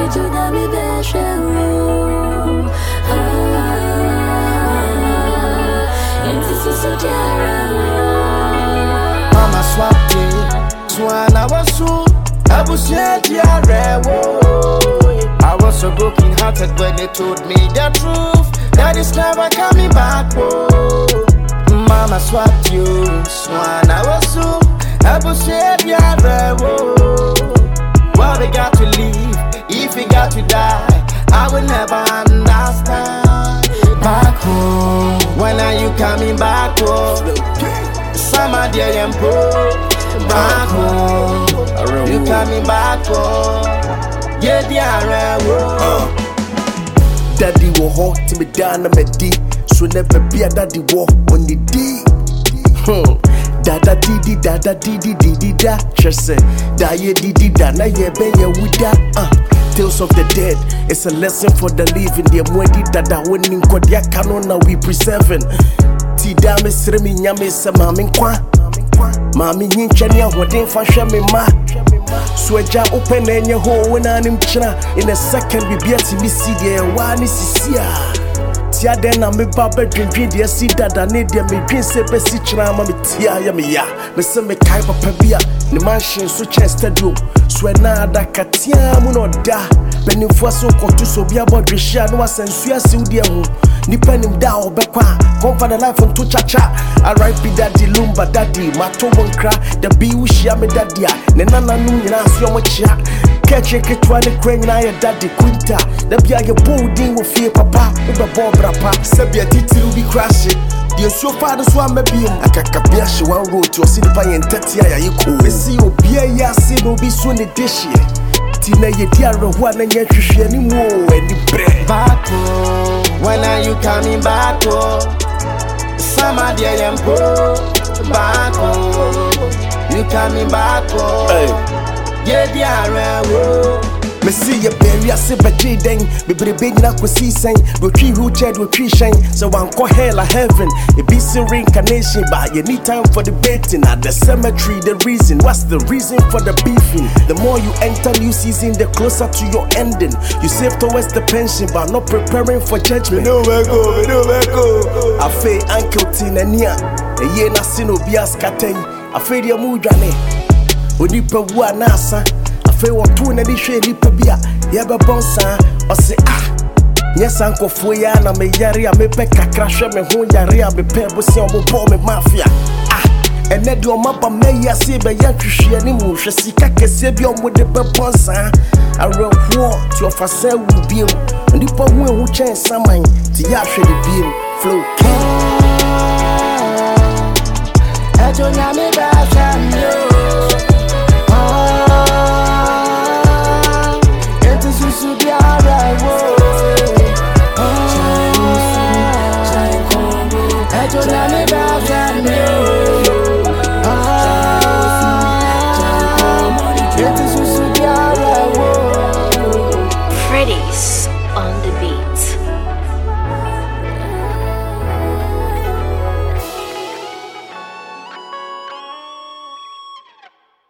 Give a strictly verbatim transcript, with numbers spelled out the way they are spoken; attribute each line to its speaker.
Speaker 1: Juna mi beshe
Speaker 2: Mama swati, swana wasu, abusieti arewo. I was so broken hearted when they told me the truth, that is never coming back. Whoa. Mama swati you, swana wasu, abusieti arewo. Well, we got to leave, if we got to die, I will never understand. Back home, when are you coming back home? Summer day and pro. Back home, you coming back home? Yeah, dear, uh.
Speaker 3: Daddy will hot to me down on my D, so never be a daddy walk on the D. Hmm. Dada didi dada didi didi da. Just say, da ye didi da na ye ben ye wida. Uh. Tales of the dead, it's a lesson for the living. The mwedi dada winning kodia canon now we preserving. Ti dame sremi nyame se mami kwa. Mami nyinchani ya wadin fasha me ma. Sweja open enye ho wena ni mchina. In a second we be ati mi si de wani sisia. Tia den na me baba dream dream de si dada ne de me dream se be si china ma me tia ya me ya. Me se me kai papa bia ni mansion so chen stadium. Swena da katia mu no da. Benifo so kotu so bia bodwe hia no asensu ase wudi ho. Nipa nim da obekwa come for the life on to cha-cha. I write be daddy lumba daddy mato bonkra the be wishia me daddy a ne nana nu nyina so mo chia keche ketwa ne kwen na ya daddy quinta the bia ye bolding wo fie papa wo be bo brapa sabia titiru bi crash the so far the so am be akaka bia she one road to see the pa yen thirty ya ye ko we see obi ya see no bi so ne dehie tina ye dia roho na nya hwehwe ni mo eni bre
Speaker 2: back home. When are you coming back home? Summer day and pro. Back home, you coming back home?
Speaker 3: Hey.
Speaker 2: Yeah, dear,
Speaker 3: me see your berry, I say, but Jaden, be big na kwasi sen, we tree who ched, we tree shine, so one call hell of heaven. It be some reincarnation, but you need time for the baiting at the cemetery. The reason, what's the reason for the beefing? The more you enter new season, the closer to your ending. You save towards the pension, but not preparing for judgment.
Speaker 2: No way go, no way go.
Speaker 3: I feel Uncle Tinania, a year na sin of Bias Catay, I feel your mood, Johnny. Onipa wa nasa. Fe wo tu na di hwe nipa bia ye be bonsa o se ah yes anko fo ya na me yare a me pe kakra hwe me ho yare a me pe bo se o bo me mafia ah ene de o mapa me ya se be ya hwehwe ni mu hwe sika kese bi o mo de be bonsa arewo to ofasa wu biem nipa hu hu chen saman ti ya hwe de biem flow king